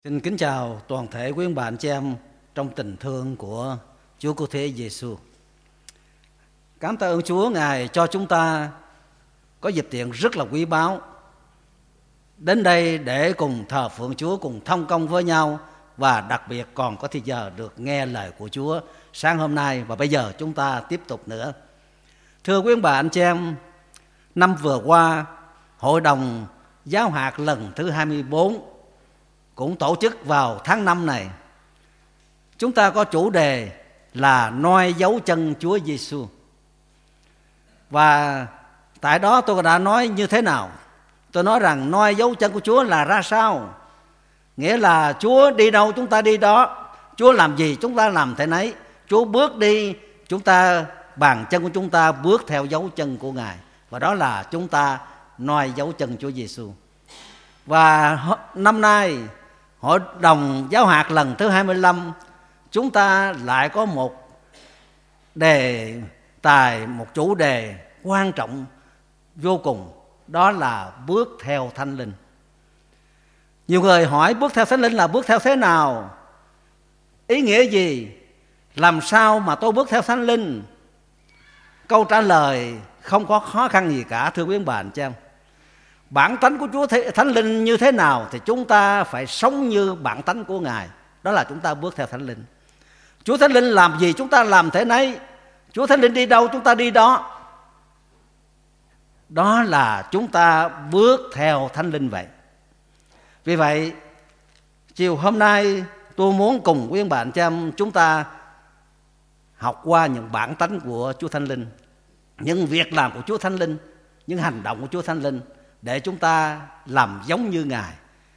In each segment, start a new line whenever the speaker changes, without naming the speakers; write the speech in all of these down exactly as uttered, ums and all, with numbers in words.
Xin kính chào toàn thể quý ông bà anh chị em trong tình thương của Chúa Cứu Thế Giêsu. Cảm tạ ơn Chúa, Ngài cho chúng ta có dịp tiện rất là quý báu đến đây để cùng thờ phượng Chúa, cùng thông công với nhau, và đặc biệt còn có thời giờ được nghe lời của Chúa sáng hôm nay. Và bây giờ chúng ta tiếp tục nữa. Thưa quý ông bà anh chị em, năm vừa qua Hội đồng Giáo hạt lần thứ hai mươi bốn cũng tổ chức vào tháng năm này. Chúng ta có chủ đề là noi dấu chân Chúa Giêsu. Và tại đó tôi đã nói như thế nào? Tôi nói rằng noi dấu chân của Chúa là ra sao? Nghĩa là Chúa đi đâu chúng ta đi đó, Chúa làm gì chúng ta làm thế nấy, Chúa bước đi, chúng ta bàn chân của chúng ta bước theo dấu chân của Ngài. Và đó là chúng ta noi dấu chân Chúa Giêsu. Và năm nay Hội đồng Giáo hạt lần thứ hai mươi lăm, chúng ta lại có một đề tài, một chủ đề quan trọng vô cùng, đó là bước theo Thánh Linh. Nhiều người hỏi bước theo Thánh Linh là bước theo thế nào? Ý nghĩa gì? Làm sao mà tôi bước theo Thánh Linh? Câu trả lời không có khó khăn gì cả, thưa quý ông bà anh chị em. Bản tánh của Chúa Thánh Linh như thế nào thì chúng ta phải sống như bản tánh của Ngài. Đó là chúng ta bước theo Thánh Linh. Chúa Thánh Linh làm gì chúng ta làm thế nấy. Chúa Thánh Linh đi đâu chúng ta đi đó. Đó là chúng ta bước theo Thánh Linh vậy. Vì vậy chiều hôm nay tôi muốn cùng quý ông bà anh chị em chúng ta học qua những bản tánh của Chúa Thánh Linh, những việc làm của Chúa Thánh Linh, những hành động của Chúa Thánh Linh, để chúng ta làm giống như Ngài.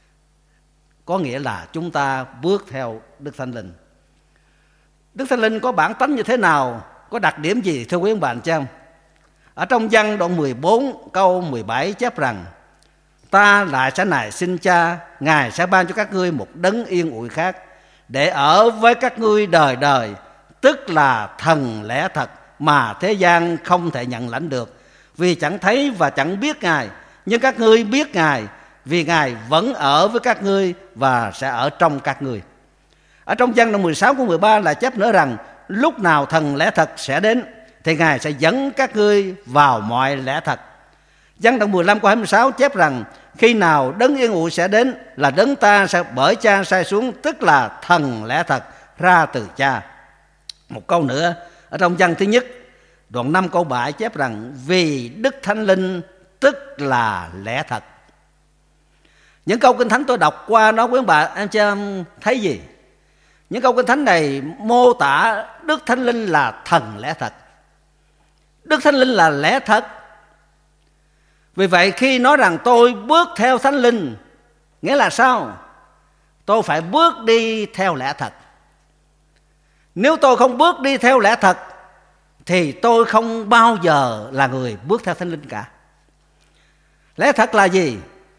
Có nghĩa là chúng ta bước theo Đức Thánh Linh. Đức Thánh Linh có bản tánh như thế nào, có đặc điểm gì, thưa quý ông bà anh chị em? Ở trong Giăng đoạn mười bốn câu mười bảy chép rằng: Ta lại sẽ nài xin Cha, Ngài sẽ ban cho các ngươi một đấng yên ủi khác, để ở với các ngươi đời đời, tức là thần lẽ thật mà thế gian không thể nhận lãnh được, vì chẳng thấy và chẳng biết Ngài. Nhưng các ngươi biết Ngài, vì Ngài vẫn ở với các ngươi và sẽ ở trong các ngươi. Ở trong Giăng đoạn mười sáu câu mười ba là chép nữa rằng: Lúc nào thần lẽ thật sẽ đến, thì Ngài sẽ dẫn các ngươi vào mọi lẽ thật. Giăng đoạn mười lăm câu hai mươi sáu chép rằng: Khi nào đấng yên ủi sẽ đến, là đấng ta sẽ bởi Cha sai xuống, tức là thần lẽ thật ra từ Cha. Một câu nữa ở trong Giăng thứ nhất đoạn năm câu bảy chép rằng: Vì Đức Thánh Linh tức là lẽ thật. Những câu Kinh Thánh tôi đọc qua đó, quý ông bà anh chị em thấy gì? Những câu Kinh Thánh này mô tả Đức Thánh Linh là thần lẽ thật. Đức Thánh Linh là lẽ thật. Vì vậy khi nói rằng tôi bước theo Thánh Linh, nghĩa là sao? Tôi phải bước đi theo lẽ thật. Nếu tôi không bước đi theo lẽ thật thì tôi không bao giờ là người bước theo Thánh Linh cả. Lẽ thật là gì?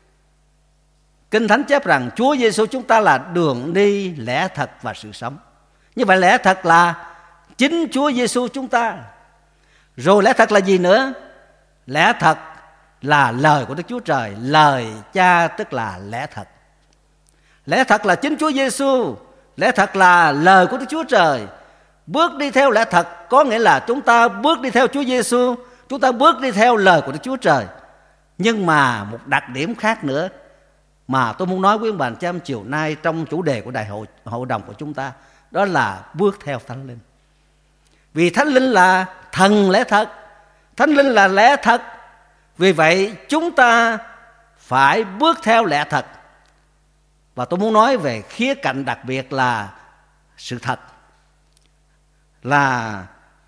Kinh Thánh chép rằng Chúa Giêsu chúng ta là đường đi, lẽ thật và sự sống. Như vậy lẽ thật là chính Chúa Giêsu chúng ta. Rồi lẽ thật là gì nữa? Lẽ thật là lời của Đức Chúa Trời, lời Cha tức là lẽ thật. Lẽ thật là chính Chúa Giêsu, lẽ thật là lời của Đức Chúa Trời. Bước đi theo lẽ thật có nghĩa là chúng ta bước đi theo Chúa Giêsu, chúng ta bước đi theo lời của Đức Chúa Trời. Nhưng mà một đặc điểm khác nữa mà tôi muốn nói với ông bà anh chị em chiều nay trong chủ đề của đại hội hội đồng của chúng ta, đó là bước theo Thánh Linh. Vì Thánh Linh là thần lẽ thật, Thánh Linh là lẽ thật. Vì vậy chúng ta phải bước theo lẽ thật. Và tôi muốn nói về khía cạnh đặc biệt là sự thật, là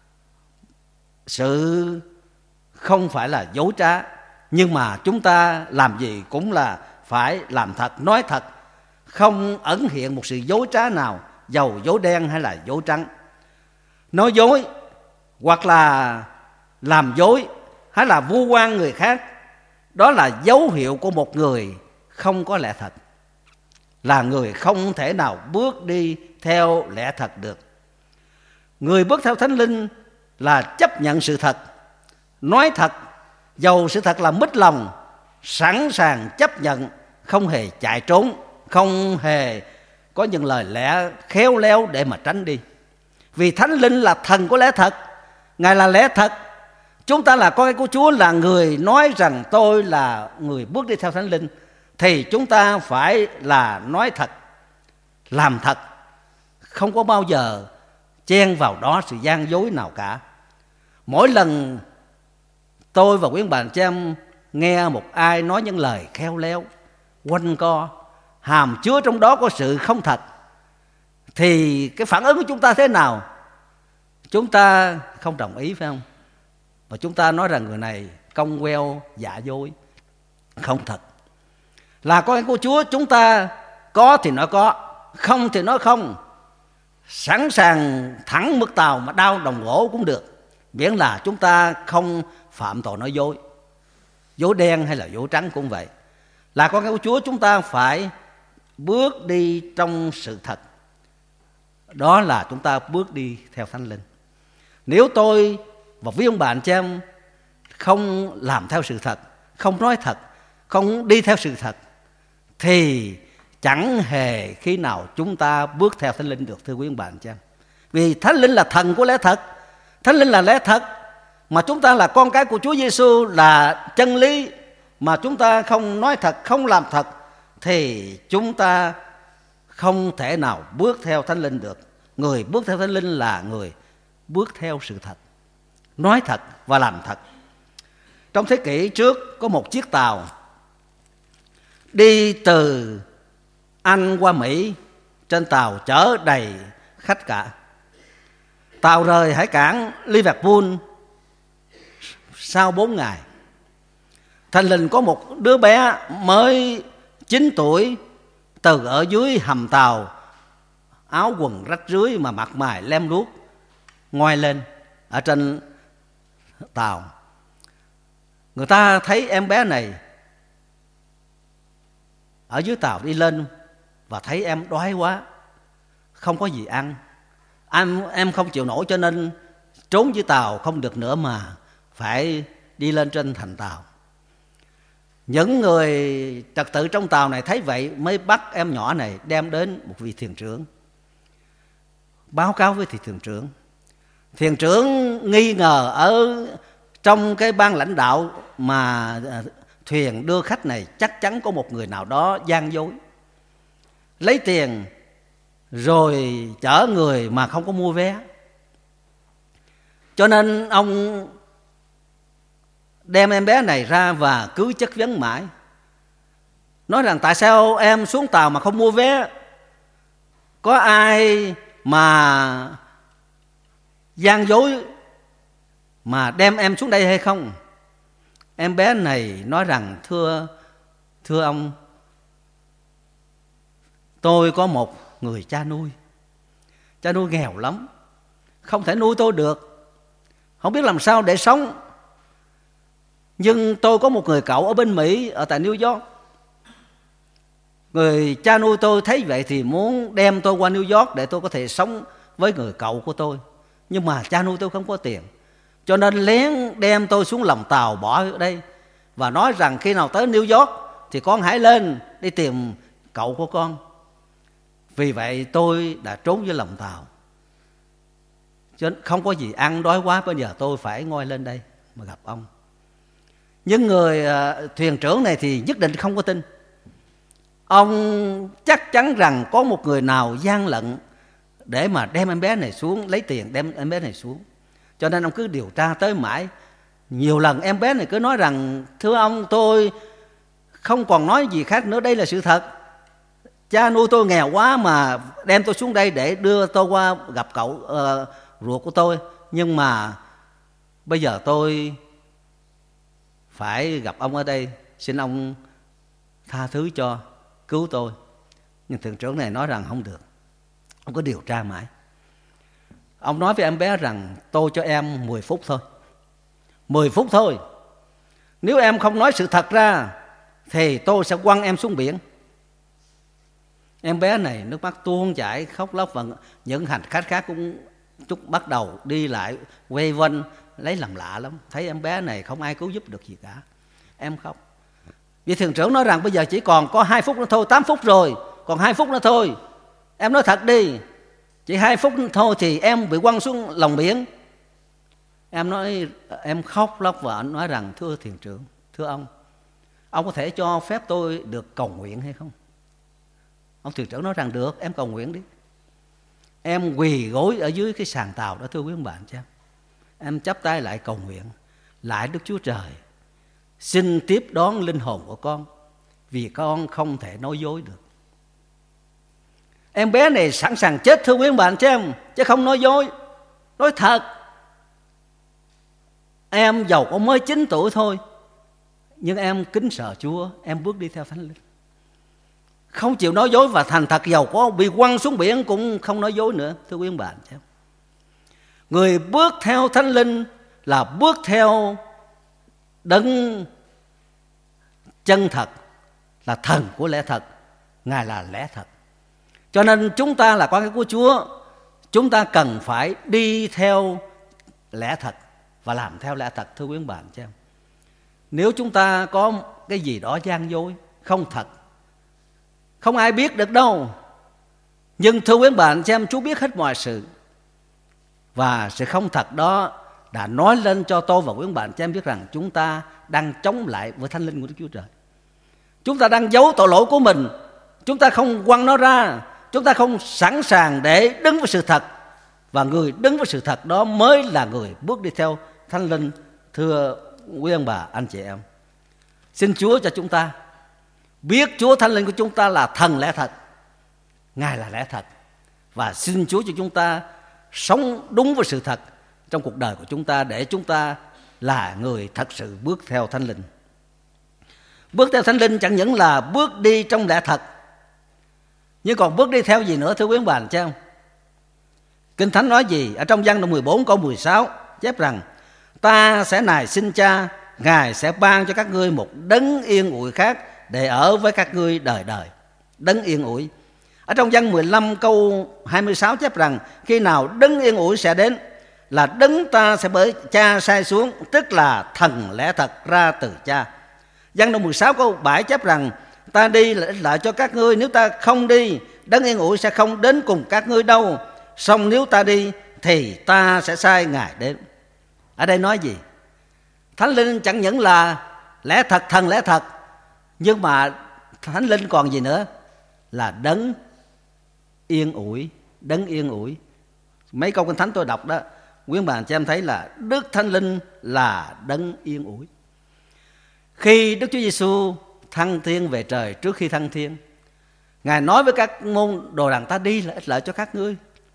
sự không phải là dối trá. Nhưng mà chúng ta làm gì cũng là phải làm thật, nói thật, không ẩn hiện một sự dối trá nào, dầu dối đen hay là dối trắng. Nói dối hoặc là làm dối hay là vu oan người khác, đó là dấu hiệu của một người không có lẽ thật, là người không thể nào bước đi theo lẽ thật được. Người bước theo Thánh Linh là chấp nhận sự thật, nói thật, dầu sự thật là mít lòng, sẵn sàng chấp nhận, không hề chạy trốn không hề có những lời lẽ khéo léo để mà tránh đi. Vì Thánh Linh là thần của lẽ thật, Ngài là lẽ thật. Chúng ta là con cái của Chúa, là người nói rằng tôi là người bước đi theo Thánh Linh, thì chúng ta phải là nói thật, làm thật, không có bao giờ chen vào đó sự gian dối nào cả. Mỗi lần tôi và quý ông bà chị em nghe một ai nói những lời khéo léo, quanh co, hàm chứa trong đó có sự không thật, thì cái phản ứng của chúng ta thế nào? Chúng ta không đồng ý, phải không? Và chúng ta nói rằng người này cong queo dạ dối, không thật. Là con của Chúa, chúng ta có thì nói có, không thì nói không. Sẵn sàng thẳng mực tàu mà đao đồng gỗ cũng được, miễn là chúng ta không phạm tội nói dối. Dối đen hay là dối trắng cũng vậy. Là con cái của Chúa, chúng ta phải bước đi trong sự thật. Đó là chúng ta bước đi theo Thánh Linh. Nếu tôi và quý ông bà anh chị em không làm theo sự thật, không nói thật, không đi theo sự thật, thì chẳng hề khi nào chúng ta bước theo Thánh Linh được, thưa quý ông bà anh chị em. Vì Thánh Linh là thần của lẽ thật, Thánh Linh là lẽ thật, mà chúng ta là con cái của Chúa Giêsu là chân lý, mà chúng ta không nói thật, không làm thật, thì chúng ta không thể nào bước theo Thánh Linh được. Người bước theo Thánh Linh là người bước theo sự thật, nói thật và làm thật. Trong thế kỷ trước có một chiếc tàu đi từ Anh qua Mỹ, trên tàu chở đầy khách cả. Tàu rời hải cảng Liverpool sau bốn ngày. Thình lình có một đứa bé mới chín tuổi từ ở dưới hầm tàu, áo quần rách rưới mà mặt mày lem luốc, ngoi lên ở trên tàu. Người ta thấy em bé này ở dưới tàu đi lên và thấy em đói quá, không có gì ăn. Em, em không chịu nổi cho nên trốn dưới tàu không được nữa mà phải đi lên trên thành tàu. Những người trật tự trong tàu này thấy vậy mới bắt em nhỏ này đem đến một vị thuyền trưởng, báo cáo với thị thuyền trưởng. Thuyền trưởng nghi ngờ ở trong cái ban lãnh đạo mà thuyền đưa khách này chắc chắn có một người nào đó gian dối, lấy tiền rồi chở người mà không có mua vé. Cho nên ông đem em bé này ra và cứ chất vấn mãi, nói rằng tại sao em xuống tàu mà không mua vé? Có ai mà gian dối mà đem em xuống đây hay không? Em bé này nói rằng thưa thưa ông, tôi có một người cha nuôi. Cha nuôi nghèo lắm, không thể nuôi tôi được, không biết làm sao để sống. Nhưng tôi có một người cậu ở bên Mỹ, ở tại New York. Người cha nuôi tôi thấy vậy thì muốn đem tôi qua New York để tôi có thể sống với người cậu của tôi. Nhưng mà cha nuôi tôi không có tiền, cho nên lén đem tôi xuống lòng tàu bỏ ở đây và nói rằng khi nào tới New York thì con hãy lên đi tìm cậu của con. Vì vậy tôi đã trốn dưới lòng tàu, chứ không có gì ăn, đói quá, bây giờ tôi phải ngoi lên đây mà gặp ông. Nhưng người uh, thuyền trưởng này thì nhất định không có tin. Ông chắc chắn rằng có một người nào gian lận để mà đem em bé này xuống, lấy tiền đem em bé này xuống. Cho nên ông cứ điều tra tới mãi. Nhiều lần em bé này cứ nói rằng thưa ông, tôi không còn nói gì khác nữa, đây là sự thật. Cha nuôi tôi nghèo quá mà đem tôi xuống đây để đưa tôi qua gặp cậu uh, ruột của tôi. Nhưng mà bây giờ tôi phải gặp ông ở đây, xin ông tha thứ cho, cứu tôi. Nhưng thuyền trưởng này nói rằng không được. Ông có điều tra mãi. Ông nói với em bé rằng tôi cho em mười phút thôi, mười phút thôi. Nếu em không nói sự thật ra thì tôi sẽ quăng em xuống biển. Em bé này nước mắt tuôn chảy, khóc lóc, và những hành khách khác cũng chút bắt đầu đi lại quay quanh lấy làm lạ lắm. Thấy em bé này không ai cứu giúp được gì cả, em khóc. Vị thuyền trưởng nói rằng bây giờ chỉ còn có hai phút nữa thôi, tám phút rồi, còn hai phút nữa thôi. Em nói thật đi, chỉ hai phút thôi thì em bị quăng xuống lòng biển. Em nói, em khóc lóc và anh nói rằng thưa thiền trưởng, thưa ông, ông có thể cho phép tôi được cầu nguyện hay không? Ông thiền trưởng nói rằng được, em cầu nguyện đi. Em quỳ gối ở dưới cái sàn tàu đó thưa quý ông bạn chứ. Em chắp tay lại cầu nguyện, lại Đức Chúa Trời, xin tiếp đón linh hồn của con, vì con không thể nói dối được. Em bé này sẵn sàng chết thưa quý ông bạn chứ em, chứ không nói dối, nói thật. Em giàu có mới chín tuổi thôi, nhưng em kính sợ Chúa, em bước đi theo Thánh Linh, không chịu nói dối, và thành thật giàu có bị quăng xuống biển cũng không nói dối nữa thưa quý ông bạn chứ. Người bước theo Thánh Linh là bước theo Đấng chân thật, là thần của lẽ thật, Ngài là lẽ thật. Cho nên chúng ta là con cái của Chúa, chúng ta cần phải đi theo lẽ thật và làm theo lẽ thật thưa quý ông bạn chứ. Nếu chúng ta có cái gì đó gian dối, không thật, không ai biết được đâu. Nhưng thưa quý ông bạn xem, Chúa biết hết mọi sự, và sự không thật đó đã nói lên cho tôi và quý ông bạn xem biết rằng chúng ta đang chống lại với Thánh Linh của Đức Chúa Trời. Chúng ta đang giấu tội lỗi của mình, chúng ta không quăng nó ra, chúng ta không sẵn sàng để đứng với sự thật. Và người đứng với sự thật đó mới là người bước đi theo Thánh Linh thưa quý ông bà, anh chị em. Xin Chúa cho chúng ta biết Chúa Thánh Linh của chúng ta là thần lẽ thật, Ngài là lẽ thật. Và xin Chúa cho chúng ta sống đúng với sự thật trong cuộc đời của chúng ta, để chúng ta là người thật sự bước theo Thánh Linh. Bước theo Thánh Linh chẳng những là bước đi trong lẽ thật, nhưng còn bước đi theo gì nữa thưa quý ông bà anh chị em? Kinh Thánh nói gì? Ở trong Giăng đoạn mười bốn câu mười sáu chép rằng: ta sẽ nài xin Cha, Ngài sẽ ban cho các ngươi một đấng yên ủi khác để ở với các ngươi đời đời. Đấng yên ủi. Ở trong Giăng mười lăm câu hai mươi sáu chép rằng: khi nào đấng yên ủi sẽ đến, là đấng ta sẽ bởi Cha sai xuống, tức là thần lẽ thật ra từ Cha. Giăng đoạn mười sáu câu bảy chép rằng: ta đi là ích lợi cho các ngươi, nếu ta không đi, đấng yên ủi sẽ không đến cùng các ngươi đâu. Song nếu ta đi thì ta sẽ sai Ngài đến. Ở đây nói gì? Thánh Linh chẳng những là lẽ thật, thần lẽ thật, nhưng mà Thánh Linh còn gì nữa? Là đấng yên ủi. Đấng yên ủi. Mấy câu Kinh Thánh tôi đọc đó, quý ông bà cho em thấy là Đức Thánh Linh là đấng yên ủi. Khi Đức Chúa Giêsu thăng thiên về trời, trước khi thăng thiên, Ngài nói với các môn đồ rằng: ta đi là ích lợi cho các ngươi.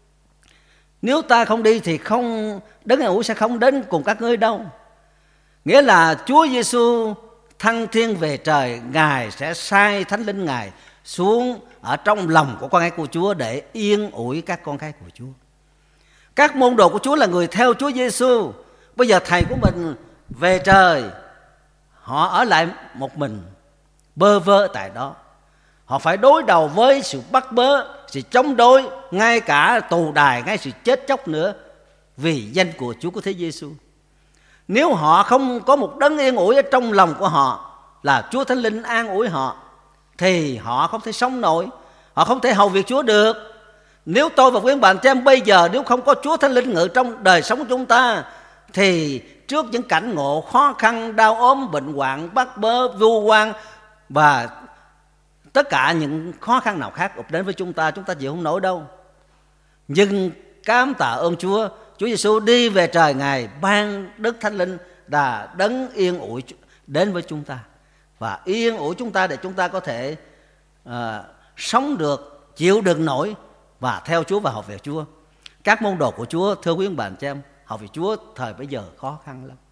Nếu ta không đi thì không, đấng yên ủi sẽ không đến cùng các ngươi đâu. Nghĩa là Chúa Giêsu thăng thiên về trời, Ngài sẽ sai Thánh Linh Ngài xuống ở trong lòng của con cái của Chúa để yên ủi các con cái của Chúa. Các môn đồ của Chúa là người theo Chúa Giêsu. Bây giờ thầy của mình về trời, họ ở lại một mình bơ vơ tại đó. Họ phải đối đầu với sự bắt bớ, sự chống đối, ngay cả tù đài, ngay sự chết chóc nữa, vì danh của Chúa của thế Giêsu. Nếu họ không có một đấng yên ủi ở trong lòng của họ, là Chúa Thánh Linh an ủi họ, thì họ không thể sống nổi, họ không thể hầu việc Chúa được. Nếu tôi và quý ông bạn xem bây giờ, nếu không có Chúa Thánh Linh ngự trong đời sống của chúng ta, thì trước những cảnh ngộ khó khăn, đau ốm, bệnh hoạn, bắt bớ, vu oan và tất cả những khó khăn nào khác ập đến với chúng ta, chúng ta chịu không nổi đâu. Nhưng cám tạ ơn Chúa, Chúa Giêsu đi về trời, Ngài ban Đức Thánh Linh là đấng yên ủi đến với chúng ta, và yên ủi chúng ta để chúng ta có thể uh, sống được, chịu đựng nổi và theo Chúa và học về Chúa. Các môn đồ của Chúa, thưa quý ông bà chị em, học về Chúa thời bây giờ khó khăn lắm,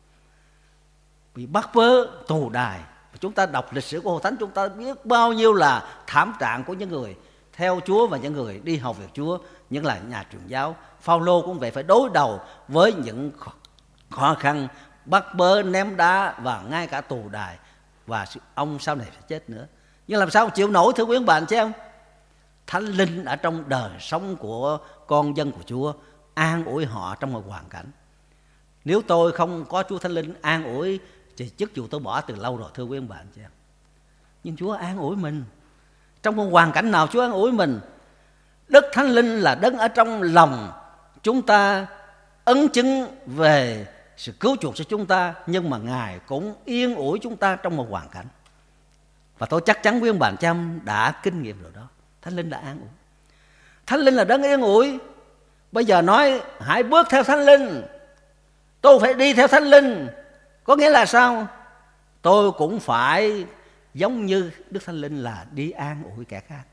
bị bắt bớ, tù đài. Chúng ta đọc lịch sử của Hội Thánh, chúng ta biết bao nhiêu là thảm trạng của những người theo Chúa và những người đi học việc Chúa, những là nhà truyền giáo. Phao-lô cũng vậy, phải đối đầu với những khó khăn, bắt bớ, ném đá và ngay cả tù đài, và ông sau này phải chết nữa. Nhưng làm sao chịu nổi thưa quý ông bà anh chị em? Thánh Linh ở trong đời sống của con dân của Chúa an ủi họ trong một hoàn cảnh. Nếu tôi không có Chúa Thánh Linh an ủi thì chức vụ tôi bỏ từ lâu rồi thưa quý ông bà anh chị em. Nhưng Chúa an ủi mình. Trong một hoàn cảnh nào Chúa an ủi mình. Đức Thánh Linh là đấng ở trong lòng chúng ta, ấn chứng về sự cứu chuộc cho chúng ta, nhưng mà Ngài cũng yên ủi chúng ta trong một hoàn cảnh. Và tôi chắc chắn quý ông bà anh chị em đã kinh nghiệm rồi đó. Thánh Linh đã an ủi. Thánh Linh là đấng yên ủi. Bây giờ nói hãy bước theo Thánh Linh, tôi phải đi theo Thánh Linh, có nghĩa là sao? Tôi cũng phải giống như Đức Thánh Linh là đi an ủi kẻ khác.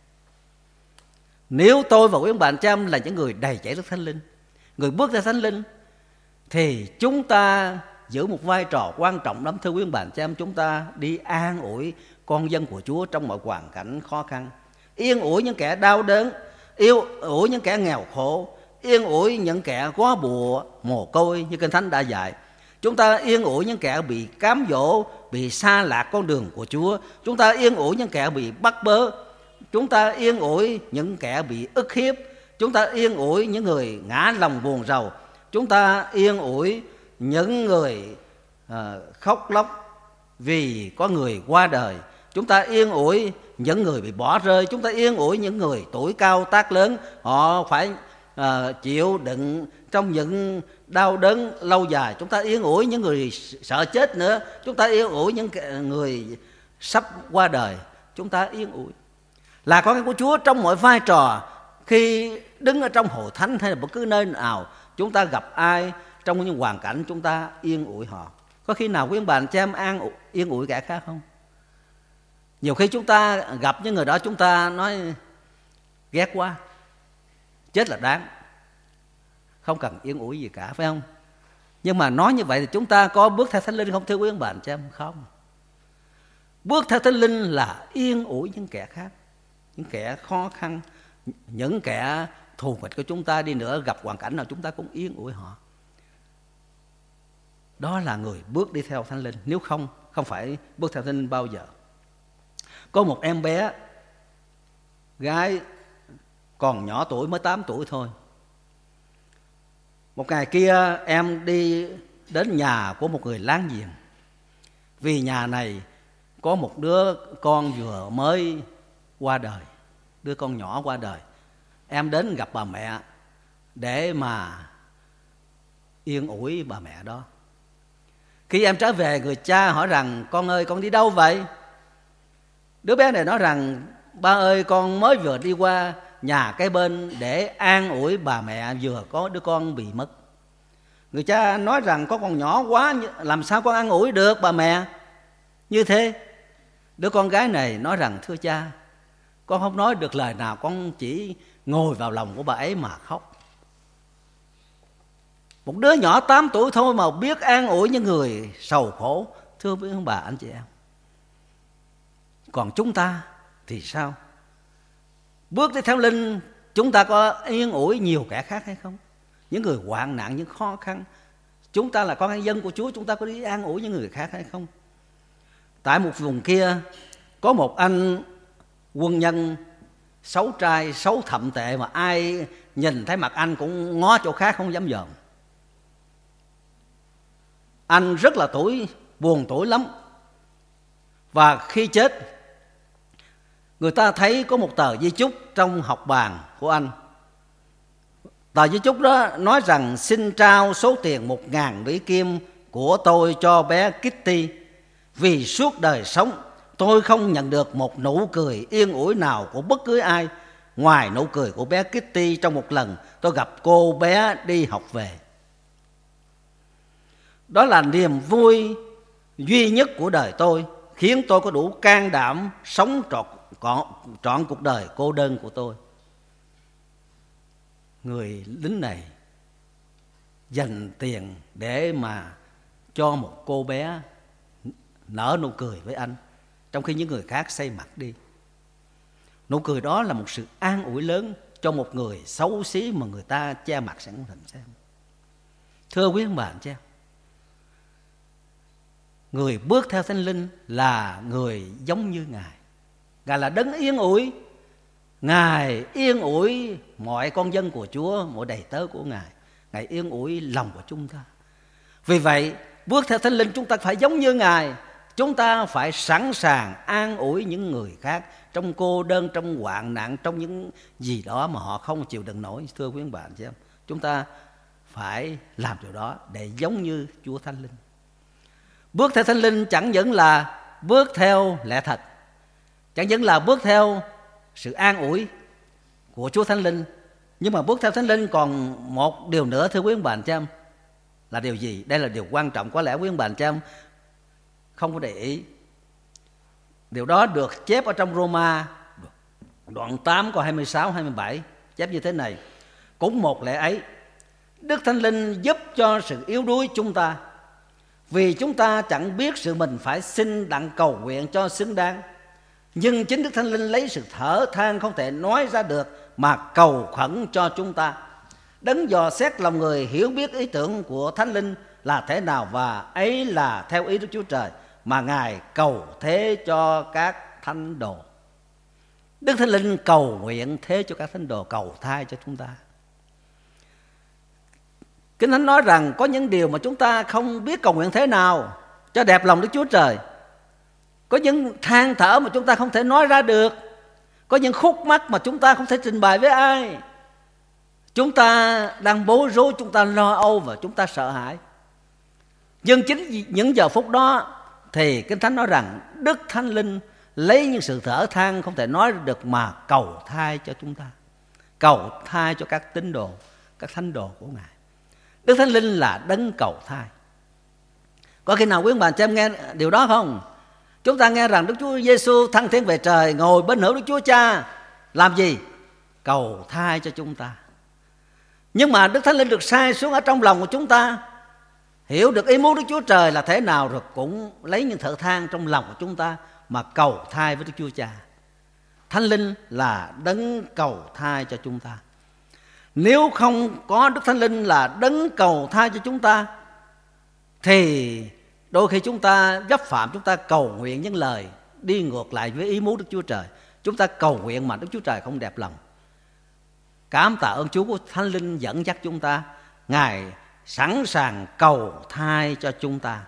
Nếu tôi và quý ông bà anh chị em là những người đầy chảy Đức Thánh Linh, người bước theo Thánh Linh, thì chúng ta giữ một vai trò quan trọng lắm, thưa quý ông bà anh chị em. Chúng ta đi an ủi con dân của Chúa trong mọi hoàn cảnh khó khăn, yên ủi những kẻ đau đớn, yêu ủi những kẻ nghèo khổ, yên ủi những kẻ góa bụa mồ côi như Kinh Thánh đã dạy. Chúng ta yên ủi những kẻ bị cám dỗ, bị xa lạc con đường của Chúa. Chúng ta yên ủi những kẻ bị bắt bớ. Chúng ta yên ủi những kẻ bị ức hiếp. Chúng ta yên ủi những người ngã lòng buồn rầu. Chúng ta yên ủi những người uh, khóc lóc vì có người qua đời. Chúng ta yên ủi những người bị bỏ rơi. Chúng ta yên ủi những người tuổi cao tác lớn, họ phải uh, chịu đựng trong những đau đớn lâu dài. Chúng ta yên ủi những người sợ chết nữa. Chúng ta yên ủi những người sắp qua đời. Chúng ta yên ủi. Là con cái của Chúa trong mọi vai trò, khi đứng ở trong hội thánh hay là bất cứ nơi nào, chúng ta gặp ai trong những hoàn cảnh, chúng ta yên ủi họ. Có khi nào quý ông bà anh chị em an yên ủi kẻ khác không? Nhiều khi chúng ta gặp những người đó, chúng ta nói ghét quá, chết là đáng, không cần yên ủi gì cả, phải không? Nhưng mà nói như vậy thì chúng ta có bước theo Thánh Linh không, thưa quý ông bà anh chị em? Không. Bước theo Thánh Linh là yên ủi những kẻ khác, những kẻ khó khăn, những kẻ thù nghịch của chúng ta đi nữa, gặp hoàn cảnh nào chúng ta cũng yên ủi họ. Đó là người bước đi theo Thánh Linh. Nếu không, không phải bước theo Thánh Linh bao giờ. Có một em bé gái còn nhỏ tuổi, mới tám tuổi thôi. Một ngày kia em đi đến nhà của một người láng giềng. Vì nhà này có một đứa con vừa mới qua đời, đứa con nhỏ qua đời. Em đến gặp bà mẹ để mà yên ủi bà mẹ đó. Khi em trở về, người cha hỏi rằng: con ơi, con đi đâu vậy? Đứa bé này nói rằng: ba ơi, con mới vừa đi qua nhà cái bên để an ủi bà mẹ vừa có đứa con bị mất. Người cha nói rằng: có con nhỏ quá, làm sao con an ủi được bà mẹ như thế? Đứa con gái này nói rằng: thưa cha, con không nói được lời nào, con chỉ ngồi vào lòng của bà ấy mà khóc. Một đứa nhỏ tám tuổi thôi mà biết an ủi những người sầu khổ, thưa với ông bà anh chị em. Còn chúng ta thì sao? Bước đi theo Linh, chúng ta có yên ủi nhiều kẻ khác hay không? Những người hoạn nạn, những khó khăn, chúng ta là con dân của Chúa, chúng ta có đi an ủi những người khác hay không? Tại một vùng kia có một anh quân nhân xấu trai, xấu thậm tệ, mà ai nhìn thấy mặt anh cũng ngó chỗ khác, không dám dòm. Anh rất là tuổi, buồn tuổi lắm. Và khi chết, người ta thấy có một tờ di chúc trong học bàn của anh. Tờ di chúc đó nói rằng: xin trao số tiền một ngàn Mỹ kim của tôi cho bé Kitty, vì suốt đời sống tôi không nhận được một nụ cười yên ủi nào của bất cứ ai, ngoài nụ cười của bé Kitty trong một lần tôi gặp cô bé đi học về. Đó là niềm vui duy nhất của đời tôi, khiến tôi có đủ can đảm sống trọn, trọn cuộc đời cô đơn của tôi. Người lính này dành tiền để mà cho một cô bé nở nụ cười với anh, trong khi những người khác xây mặt đi. Nụ cười đó là một sự an ủi lớn cho một người xấu xí mà người ta che mặt sẵn thành xem. Thưa quý ông bà anh chị em, người bước theo Thánh Linh là người giống như Ngài. Ngài là đấng yên ủi. Ngài yên ủi mọi con dân của Chúa, mọi đầy tớ của Ngài. Ngài yên ủi lòng của chúng ta. Vì vậy, bước theo Thánh Linh chúng ta phải giống như Ngài. chúng ta phải sẵn sàng an ủi những người khác trong cô đơn, trong hoạn nạn, trong những gì đó mà họ không chịu đựng nổi. Thưa quý bạn chị em, chúng ta phải làm điều đó để giống như Chúa Thánh Linh. Bước theo Thánh Linh chẳng những là bước theo lẽ thật, chẳng những là bước theo sự an ủi của Chúa Thánh Linh, nhưng mà bước theo Thánh Linh còn một điều nữa thưa quý bạn chị em. Là điều gì? Đây là điều quan trọng, có lẽ quý bạn chị em không có để ý. Điều đó được chép ở trong Roma đoạn tám câu hai mươi sáu hai mươi bảy, chép như thế này: cũng một lẽ ấy, Đức Thánh Linh giúp cho sự yếu đuối chúng ta, vì chúng ta chẳng biết sự mình phải xin đặng cầu nguyện cho xứng đáng, nhưng chính Đức Thánh Linh lấy sự thở than không thể nói ra được mà cầu khẩn cho chúng ta. Đấng dò xét lòng người, hiểu biết ý tưởng của Thánh Linh là thế nào, và ấy là theo ý Đức Chúa Trời mà Ngài cầu thế cho các thánh đồ. Đức Thánh Linh cầu nguyện thế cho các thánh đồ, cầu thai cho chúng ta. Kinh Thánh nói rằng có những điều mà chúng ta không biết cầu nguyện thế nào cho đẹp lòng Đức Chúa Trời. Có những than thở mà chúng ta không thể nói ra được. Có những khúc mắc mà chúng ta không thể trình bày với ai. Chúng ta đang bối rối, chúng ta lo âu và chúng ta sợ hãi. Nhưng chính những giờ phút đó thì Kinh Thánh nói rằng Đức Thánh Linh lấy những sự thở than không thể nói được mà cầu thai cho chúng ta, cầu thai cho các tín đồ, các thánh đồ của Ngài. Đức Thánh Linh là đấng cầu thai. Có khi nào quý bạn cho em nghe điều đó không? Chúng ta nghe rằng Đức Chúa Giêsu thăng thiên về trời, ngồi bên hữu Đức Chúa Cha, làm gì? Cầu thai cho chúng ta. Nhưng mà Đức Thánh Linh được sai xuống ở trong lòng của chúng ta, hiểu được ý muốn Đức Chúa Trời là thế nào, rồi cũng lấy những thở than trong lòng của chúng ta mà cầu thai với Đức Chúa Cha. Thánh Linh là đấng cầu thai cho chúng ta. Nếu không có Đức Thánh Linh là đấng cầu thai cho chúng ta, thì đôi khi chúng ta gấp phạm, chúng ta cầu nguyện những lời đi ngược lại với ý muốn Đức Chúa Trời. Chúng ta cầu nguyện mà Đức Chúa Trời không đẹp lòng. Cảm tạ ơn Chúa của Thánh Linh dẫn dắt chúng ta. Ngài sẵn sàng cầu thai cho chúng ta.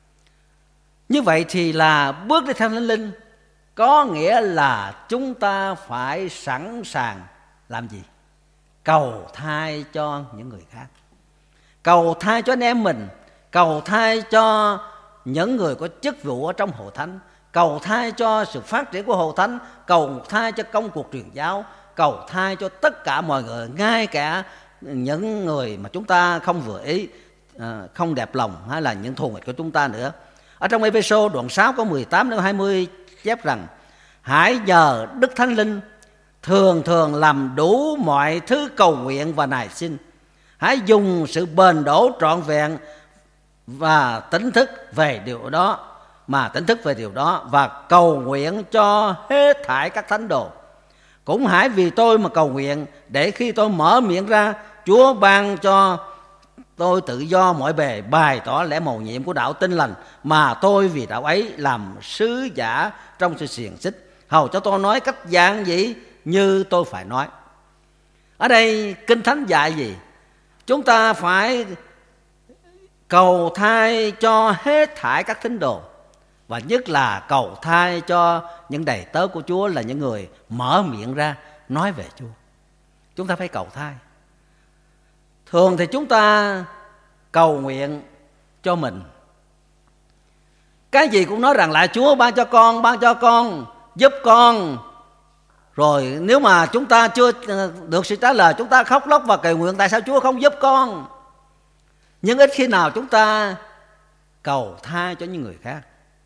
Như vậy thì là bước đi theo Thánh Linh, có nghĩa là chúng ta phải sẵn sàng làm gì? Cầu thai cho những người khác, cầu thai cho anh em mình, cầu thai cho những người có chức vụ ở trong hội thánh, cầu thai cho sự phát triển của hội thánh, cầu thai cho công cuộc truyền giáo, cầu thai cho tất cả mọi người, ngay cả những người mà chúng ta không vừa ý, không đẹp lòng, hay là những thù nghịch của chúng ta nữa. Ở trong Ê-phê-sô đoạn sáu câu mười tám đến hai mươi chép rằng: hãy nhờ Đức Thánh Linh thường thường làm đủ mọi thứ cầu nguyện và nài xin. Hãy dùng sự bền đổ trọn vẹn và tỉnh thức về điều đó, mà tỉnh thức về điều đó và cầu nguyện cho hết thảy các thánh đồ. Cũng hãy vì tôi mà cầu nguyện, để khi tôi mở miệng ra, Chúa ban cho tôi tự do mọi bề bày tỏ lẽ mầu nhiệm của đạo tin lành, mà tôi vì đạo ấy làm sứ giả trong sự xiềng xích, hầu cho tôi nói cách giản dị như tôi phải nói. Ở đây Kinh Thánh dạy gì? Chúng ta phải cầu thai cho hết thảy các tín đồ, và nhất là cầu thai cho những đầy tớ của Chúa, là những người mở miệng ra nói về Chúa. Chúng ta phải cầu thai. Thường thì chúng ta cầu nguyện cho mình, cái gì cũng nói rằng là Chúa ban cho con, ban cho con, giúp con. Rồi nếu mà chúng ta chưa được sự trả lời, chúng ta khóc lóc và cầu nguyện tại sao Chúa không giúp con. Nhưng ít khi nào chúng ta cầu thai cho những người khác.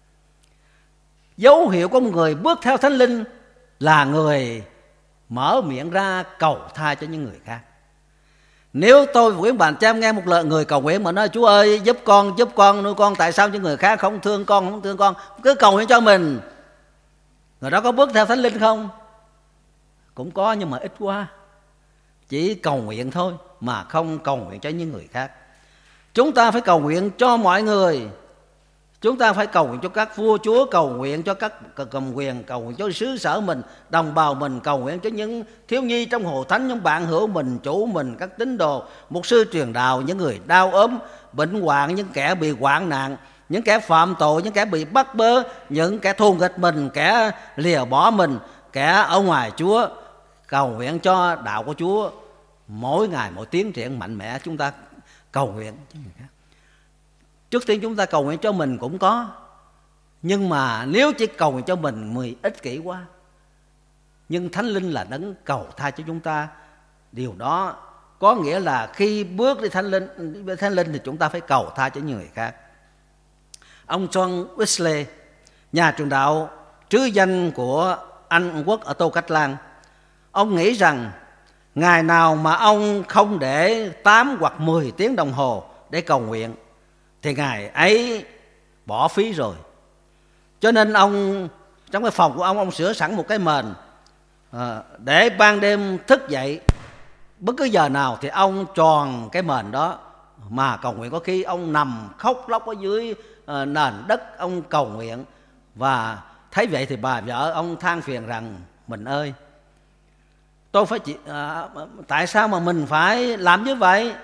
Dấu hiệu của một người bước theo Thánh Linh là người mở miệng ra cầu thai cho những người khác. Nếu tôi và quý bạn cho em nghe một lời người cầu nguyện mà nói: Chúa ơi giúp con, giúp con, nuôi con, tại sao những người khác không thương con, không thương con, cứ cầu nguyện cho mình. Người đó có bước theo Thánh Linh không? Cũng có, nhưng mà ít quá. Chỉ cầu nguyện thôi mà không cầu nguyện cho những người khác. Chúng ta phải cầu nguyện cho mọi người. Chúng ta phải cầu nguyện cho các vua chúa, cầu nguyện cho các cầm quyền, cầu nguyện cho xứ sở mình, đồng bào mình, cầu nguyện cho những thiếu nhi trong hội thánh, những bạn hữu mình, chủ mình, các tín đồ, mục sư truyền đạo, những người đau ốm, bệnh hoạn, những kẻ bị hoạn nạn, những kẻ phạm tội, những kẻ bị bắt bớ, những kẻ thù nghịch mình, kẻ lìa bỏ mình, kẻ ở ngoài Chúa. Cầu nguyện cho đạo của Chúa mỗi ngày mỗi tiến triển mạnh mẽ. Chúng ta cầu nguyện. Trước tiên chúng ta cầu nguyện cho mình cũng có, nhưng mà nếu chỉ cầu nguyện cho mình mười ích kỷ quá. Nhưng Thánh Linh là đấng cầu tha cho chúng ta. Điều đó có nghĩa là khi bước đi Thánh Linh, Thánh Linh thì chúng ta phải cầu tha cho những người khác. Ông John Wesley, nhà truyền đạo trứ danh của Anh Quốc ở Tô Cách Lan, ông nghĩ rằng ngày nào mà ông không để tám hoặc mười tiếng đồng hồ để cầu nguyện thì ngày ấy bỏ phí rồi. Cho nên ông trong cái phòng của ông, ông sửa sẵn một cái mền à, để ban đêm thức dậy bất cứ giờ nào thì ông tròn cái mền đó mà cầu nguyện. Có khi ông nằm khóc lóc ở dưới uh, nền đất ông cầu nguyện. Và thấy vậy thì bà vợ ông than phiền rằng: mình ơi, tôi phải chỉ, à, tại sao mà mình phải làm như vậy?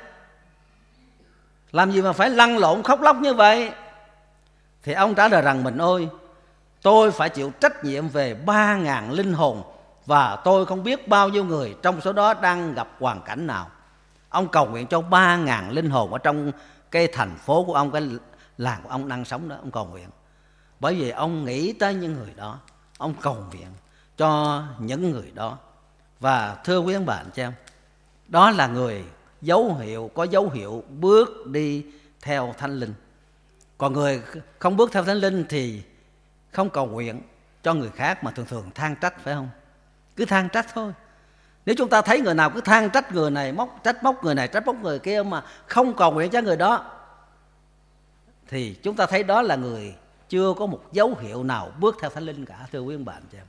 Làm gì mà phải lăn lộn khóc lóc như vậy? Thì ông trả lời rằng: mình ơi, tôi phải chịu trách nhiệm về ba ngàn linh hồn, và tôi không biết bao nhiêu người trong số đó đang gặp hoàn cảnh nào. Ông cầu nguyện cho ba ngàn linh hồn ở trong cái thành phố của ông, cái làng của ông đang sống đó. Ông cầu nguyện bởi vì ông nghĩ tới những người đó. Ông cầu nguyện cho những người đó. Và thưa quý ông bà anh chị em, đó là người dấu hiệu, có dấu hiệu bước đi theo Thánh Linh. Còn người không bước theo Thánh Linh thì không cầu nguyện cho người khác mà thường thường than trách, phải không? Cứ than trách thôi. Nếu chúng ta thấy người nào cứ than trách người này, móc trách móc người này, trách móc người kia mà không cầu nguyện cho người đó, thì chúng ta thấy đó là người chưa có một dấu hiệu nào bước theo Thánh Linh cả, thưa quý ông bà anh chị em.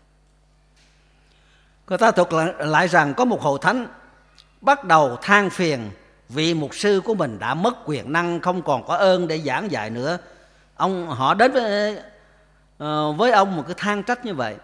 Người ta thuật lại, lại rằng có một hội thánh bắt đầu than phiền vì mục sư của mình đã mất quyền năng, không còn có ơn để giảng dạy nữa. Ông họ đến với, uh, với ông một cái than trách như vậy.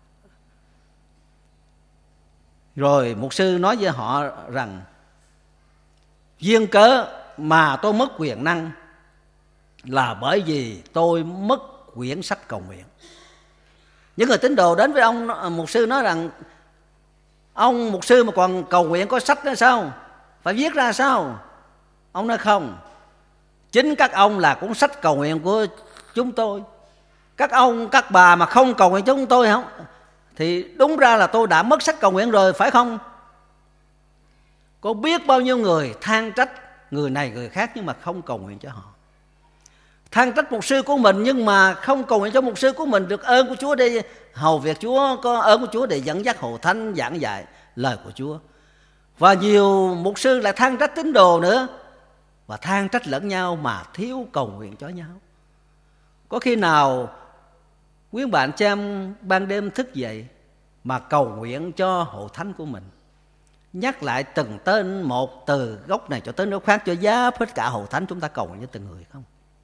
Rồi mục sư nói với họ rằng: duyên cớ mà tôi mất quyền năng là bởi vì tôi mất quyển sách cầu nguyện. Những người tín đồ đến với ông, mục sư nói rằng: ông mục sư mà còn cầu nguyện có sách nữa sao? Phải viết ra sao? Ông nói: không, chính các ông là cuốn sách cầu nguyện của chúng tôi. Các ông, các bà mà không cầu nguyện cho chúng tôi không, thì đúng ra là tôi đã mất sách cầu nguyện rồi, phải không? Có biết bao nhiêu người than trách người này người khác nhưng mà không cầu nguyện cho họ. Than trách mục sư của mình nhưng mà không cầu nguyện cho mục sư của mình được ơn của Chúa để hầu việc Chúa, có ơn của Chúa để dẫn dắt hội thánh giảng dạy lời của Chúa. Và nhiều mục sư lại than trách tín đồ nữa, và than trách lẫn nhau mà thiếu cầu nguyện cho nhau. Có khi nào quý bạn chị em ban đêm thức dậy mà cầu nguyện cho hội thánh của mình, nhắc lại từng tên một, từ gốc này cho tới gốc khác, cho giáp hết cả hội thánh, chúng ta cầu nguyện cho từng người không?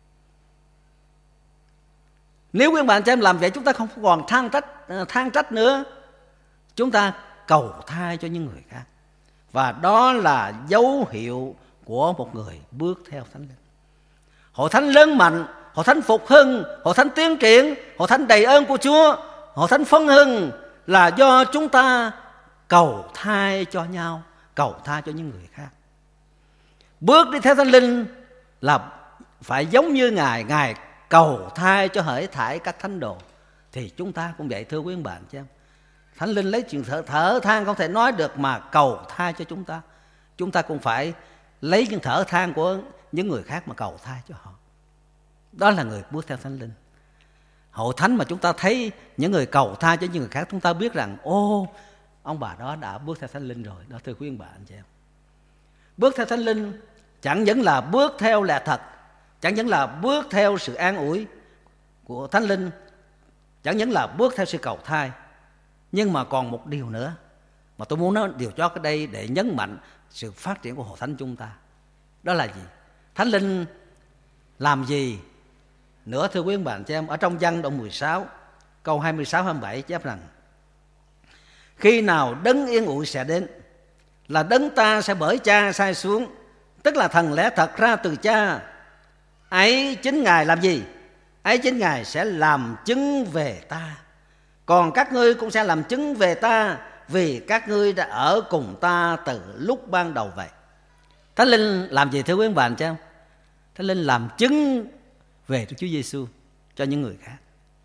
Nếu quý bạn chị em làm vậy, chúng ta không còn than trách, than trách nữa. Chúng ta cầu tha cho những người khác. Và đó là dấu hiệu của một người bước theo Thánh Linh. Hội thánh lớn mạnh, hội thánh phục hưng, hội thánh tiến triển, hội thánh đầy ơn của Chúa, hội thánh phấn hưng là do chúng ta cầu tha cho nhau, cầu tha cho những người khác. Bước đi theo Thánh Linh là phải giống như Ngài, Ngài cầu tha cho hỡi thảy các thánh đồ. Thì chúng ta cũng vậy, thưa quý ông bạn chứ em. Thánh Linh lấy chuyện thở, thở than không thể nói được mà cầu tha cho chúng ta. Chúng ta cũng phải lấy những thở than của những người khác mà cầu tha cho họ. Đó là người bước theo Thánh Linh. Hội thánh mà chúng ta thấy những người cầu tha cho những người khác, chúng ta biết rằng ô, ông bà đó đã bước theo Thánh Linh rồi. Đó, thưa quý ông bà anh chị em. Bước theo Thánh Linh chẳng những là bước theo lẽ thật, chẳng những là bước theo sự an ủi của Thánh Linh, chẳng những là bước theo sự cầu tha, nhưng mà còn một điều nữa mà tôi muốn nói điều cho cái đây để nhấn mạnh sự phát triển của hội thánh chúng ta. Đó là gì? Thánh Linh làm gì nữa, thưa quý bạn chị em? Ở trong Giăng đoạn mười sáu câu hai mươi sáu hai mươi bảy chép rằng: khi nào đấng yên ủi sẽ đến, là đấng ta sẽ bởi Cha sai xuống, tức là thần lẽ thật ra từ Cha ấy, chính Ngài làm gì? ấy chính Ngài sẽ làm chứng về ta. Còn các ngươi cũng sẽ làm chứng về ta, vì các ngươi đã ở cùng ta từ lúc ban đầu vậy. Thánh Linh làm gì thưa quý bạn chứ? Thánh Linh làm chứng về Chúa Giêsu cho những người khác.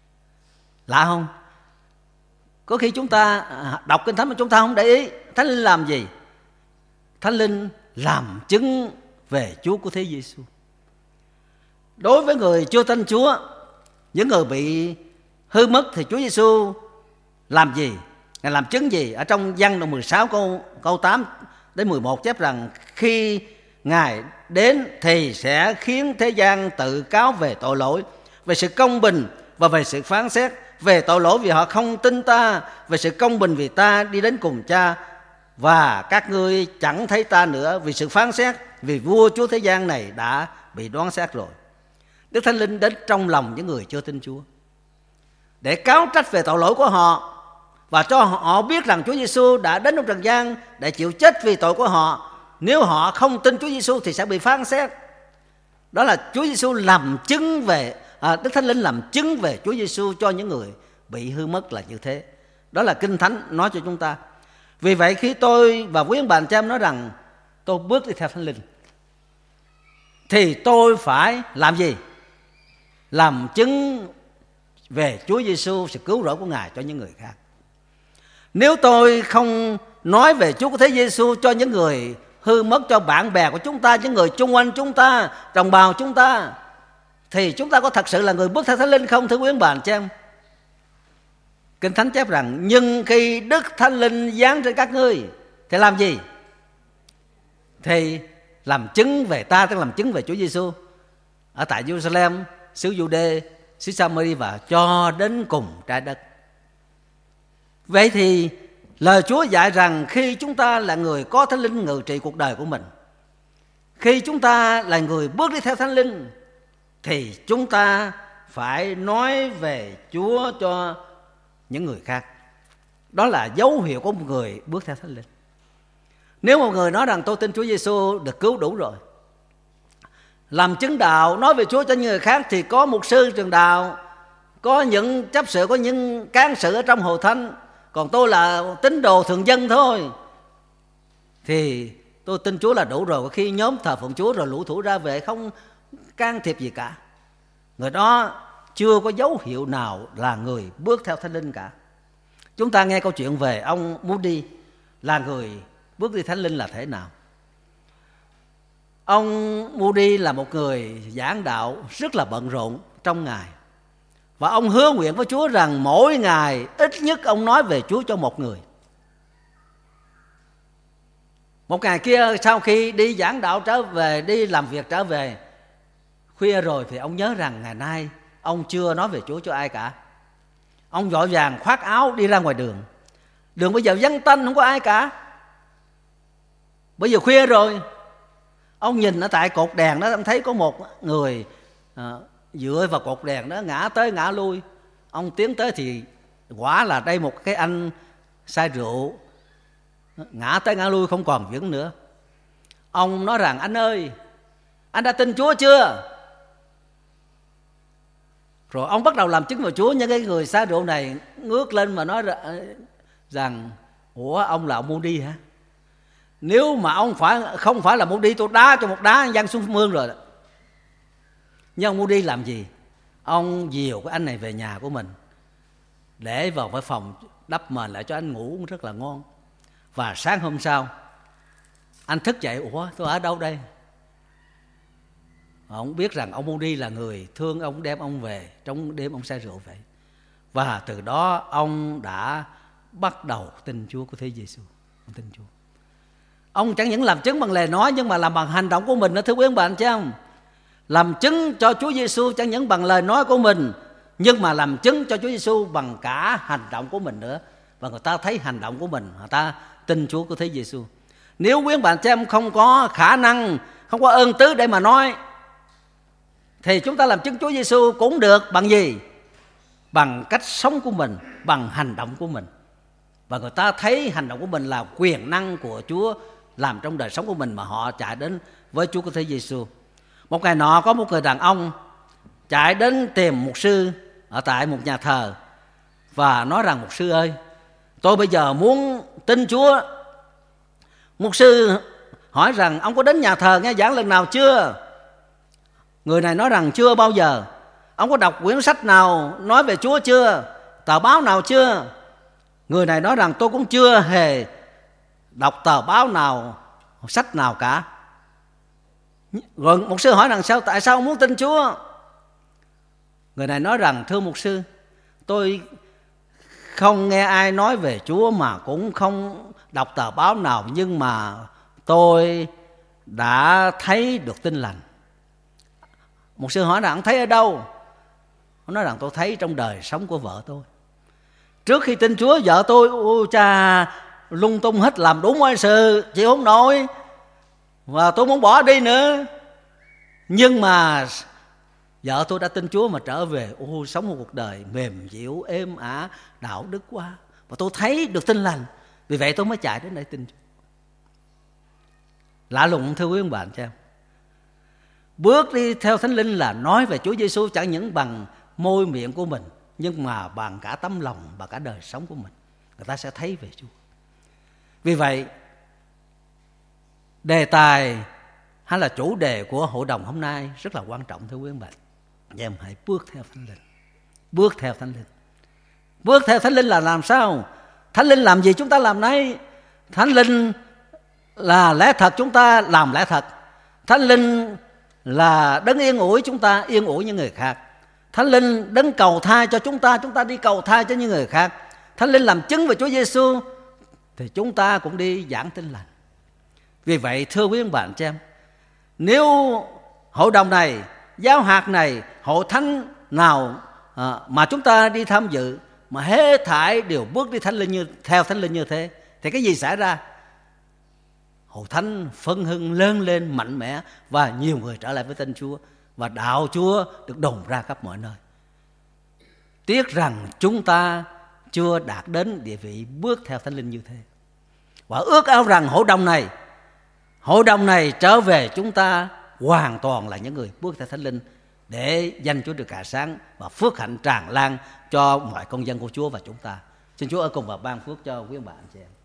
Lạ không? Có khi chúng ta đọc Kinh Thánh mà chúng ta không để ý. Thánh Linh làm gì? Thánh Linh làm chứng về Chúa của thế Giêsu. Đối với người chưa tin Chúa, những người bị hư mất, thì Chúa Giêsu làm gì? Ngài làm chứng gì? Ở trong Giăng đoạn mười sáu câu, câu tám đến mười một chép rằng khi Ngài đến thì sẽ khiến thế gian tự cáo về tội lỗi, về sự công bình và về sự phán xét. Về tội lỗi vì họ không tin ta, về sự công bình vì ta đi đến cùng Cha và các ngươi chẳng thấy ta nữa, vì sự phán xét vì vua chúa thế gian này đã bị đoán xét rồi. Đức Thánh Linh đến trong lòng những người chưa tin Chúa để cáo trách về tội lỗi của họ và cho họ biết rằng Chúa Giêsu đã đến trong trần gian để chịu chết vì tội của họ. Nếu họ không tin Chúa Giêsu thì sẽ bị phán xét. Đó là Chúa Giêsu làm chứng về à, Đức Thánh Linh làm chứng về Chúa Giêsu cho những người bị hư mất là như thế. Đó là Kinh Thánh nói cho chúng ta. Vì vậy khi tôi và quý ông bà anh chị em nói rằng tôi bước đi theo Thánh Linh, thì tôi phải làm gì? Làm chứng về Chúa Giêsu, sự cứu rỗi của Ngài cho những người khác. Nếu tôi không nói về Chúa của thế Giêsu cho những người hư mất, cho bạn bè của chúng ta, những người chung quanh chúng ta, đồng bào chúng ta, thì chúng ta có thật sự là người bước theo Thánh Linh không thưa quý ông bà anh chị em? Kinh Thánh chép rằng nhưng khi Đức Thánh Linh giáng trên các ngươi thì làm gì? Thì làm chứng về ta, tức làm chứng về Chúa Giêsu ở tại Jerusalem, xứ Giu-đê, xứ Sa-ma-ri và cho đến cùng trái đất. Vậy thì lời Chúa dạy rằng khi chúng ta là người có Thánh Linh ngự trị cuộc đời của mình, khi chúng ta là người bước đi theo Thánh Linh, thì chúng ta phải nói về Chúa cho những người khác. Đó là dấu hiệu của một người bước theo Thánh Linh. Nếu một người nói rằng tôi tin Chúa Giêsu được cứu đủ rồi, làm chứng đạo, nói về Chúa cho những người khác, thì có mục sư trường đạo, có những chấp sự, có những cán sự ở trong hội thánh, còn tôi là tín đồ thường dân thôi, thì tôi tin Chúa là đủ rồi. Khi nhóm thờ phượng Chúa rồi lũ thủ ra về không can thiệp gì cả, người đó chưa có dấu hiệu nào là người bước theo Thánh Linh cả. Chúng ta nghe câu chuyện về ông Moody là người bước đi Thánh Linh là thế nào. Ông Moody là một người giảng đạo rất là bận rộn trong ngày, và ông hứa nguyện với Chúa rằng mỗi ngày ít nhất ông nói về Chúa cho một người. Một ngày kia sau khi đi giảng đạo trở về, đi làm việc trở về khuya rồi, thì ông nhớ rằng ngày nay ông chưa nói về Chúa cho ai cả. Ông vội vàng khoác áo đi ra ngoài đường. Đường bây giờ vắng tanh, không có ai cả. Bây giờ khuya rồi, ông nhìn ở tại cột đèn đó, ông thấy có một người à, dựa vào cột đèn đó, ngã tới ngã lui. Ông tiến tới thì quả là đây một cái anh say rượu, ngã tới ngã lui không còn vững nữa. Ông nói rằng anh ơi, anh đã tin Chúa chưa? Rồi ông bắt đầu làm chứng về Chúa. Những cái người say rượu này ngước lên mà nói rằng ủa, ông là ông Moody hả? Nếu mà ông phải không phải là Moody, tôi đá cho một đá văng xuống mương rồi. Nhưng ông Moody làm gì? Ông dìu cái anh này về nhà của mình, để vào cái phòng đắp mền lại cho anh ngủ rất là ngon. Và sáng hôm sau anh thức dậy, ủa tôi ở đâu đây? Ông biết rằng ông Moody là người thương ông, đem ông về trong đêm ông say rượu vậy. Và từ đó ông đã bắt đầu tin Chúa của thế Giêsu. Ông tin Chúa. Ông chẳng những làm chứng bằng lời nói, nhưng mà làm bằng hành động của mình đó thưa quý ông bà anh chị em. Làm chứng cho Chúa Giêsu chẳng những bằng lời nói của mình, nhưng mà làm chứng cho Chúa Giêsu bằng cả hành động của mình nữa. Và người ta thấy hành động của mình, người ta tin Chúa của thế Giêsu. Nếu quý ông bà anh chị em không có khả năng, không có ơn tứ để mà nói, thì chúng ta làm chứng Chúa Giêsu cũng được bằng gì? Bằng cách sống của mình, bằng hành động của mình. Và người ta thấy hành động của mình là quyền năng của Chúa làm trong đời sống của mình, mà họ chạy đến với Chúa của thế Giêsu. Một ngày nọ có một người đàn ông chạy đến tìm mục sư ở tại một nhà thờ và nói rằng: mục sư ơi, tôi bây giờ muốn tin Chúa. Mục sư hỏi rằng: ông có đến nhà thờ nghe giảng lần nào chưa? Người này nói rằng: chưa bao giờ. Ông có đọc quyển sách nào nói về Chúa chưa? Tờ báo nào chưa? Người này nói rằng: tôi cũng chưa hề đọc tờ báo nào, sách nào cả. Rồi mục sư hỏi rằng: sao, tại sao ông muốn tin Chúa? Người này nói rằng: thưa mục sư, tôi không nghe ai nói về Chúa mà cũng không đọc tờ báo nào, nhưng mà tôi đã thấy được tin lành. Mục sư hỏi rằng: ông thấy ở đâu? Ông nói rằng: tôi thấy trong đời sống của vợ tôi. Trước khi tin Chúa, vợ tôi ôi cha lung tung hết, làm đúng mọi sự, chịu không nổi, và tôi muốn bỏ đi nữa. Nhưng mà vợ tôi đã tin Chúa mà trở về, ô, sống một cuộc đời mềm dịu, êm ả, đạo đức quá, và tôi thấy được tin lành. Vì vậy tôi mới chạy đến đây tin Chúa. Lạ lùng thưa quý ông bà anh chị em. Bước đi theo Thánh Linh là nói về Chúa Giêsu chẳng những bằng môi miệng của mình, nhưng mà bằng cả tấm lòng và cả đời sống của mình, người ta sẽ thấy về Chúa. Vì vậy, đề tài hay là chủ đề của hội đồng hôm nay rất là quan trọng thưa quý ông bà. Em hãy bước theo Thánh Linh. Bước theo Thánh Linh. Bước theo Thánh Linh là làm sao? Thánh Linh làm gì chúng ta làm nấy. Thánh Linh là lẽ thật, chúng ta làm lẽ thật. Thánh Linh là đấng yên ủi, chúng ta yên ủi những người khác. Thánh Linh đấng cầu thai cho chúng ta, chúng ta đi cầu thai cho những người khác. Thánh Linh làm chứng về Chúa Giêsu thì chúng ta cũng đi giảng tin lành. Vì vậy thưa quý ông bà anh chị em, nếu hội đồng này, giáo hạt này, hội thánh nào à, mà chúng ta đi tham dự mà hết thảy đều bước đi thánh linh như theo Thánh Linh như thế, thì cái gì xảy ra? Hội thánh phân hưng lớn lên mạnh mẽ, và nhiều người trở lại với tên Chúa, và đạo Chúa được đồn ra khắp mọi nơi. Tiếc rằng chúng ta chưa đạt đến địa vị bước theo Thánh Linh như thế. Và ước ao rằng hội đồng này, hội đồng này trở về chúng ta hoàn toàn là những người bước theo Thánh Linh, để danh Chúa được cả sáng và phước hạnh tràn lan cho mọi công dân của Chúa và chúng ta. Xin Chúa ở cùng và ban phước cho quý ông bà anh chị em.